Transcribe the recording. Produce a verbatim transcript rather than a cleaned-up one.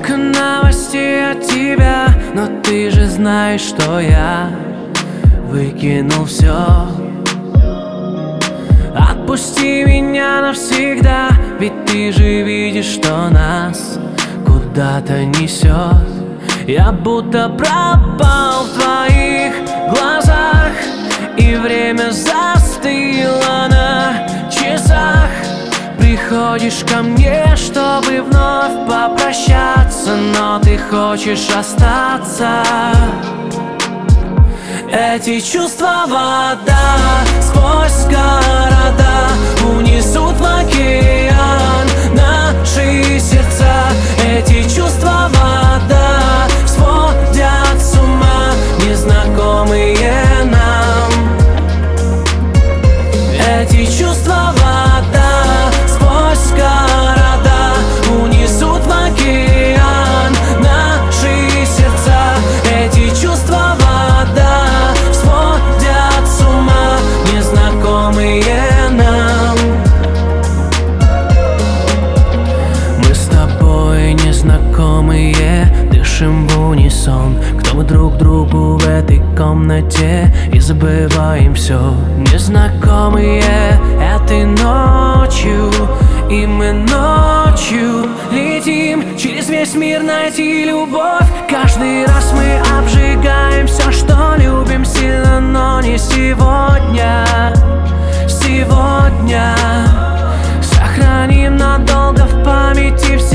Столько новостей от тебя, но ты же знаешь, что я выкинул все. Отпусти меня навсегда, ведь ты же видишь, что нас куда-то несет. Я будто пропал в твоих глазах, и время застыло на часах. Приходишь ко мне, чтобы вновь попрощаться, но ты хочешь остаться. Эти чувства вода сквозь города унесут в океан наши сердца. Эти чувства вода сводят с ума незнакомые нам. Эти чувства вода сквозь города унесут в океан наши сердца. Эти чувства вода сводят с ума незнакомые нам. Мы с тобой незнакомые, дышим в унисон. Кто мы друг другу в этой комнате, и забываем все. Незнакомые этой ночью, и мы ночью летим через весь мир найти любовь. Каждый раз мы обжигаем все, что любим сильно, но не сегодня. Сегодня сохраним надолго в памяти все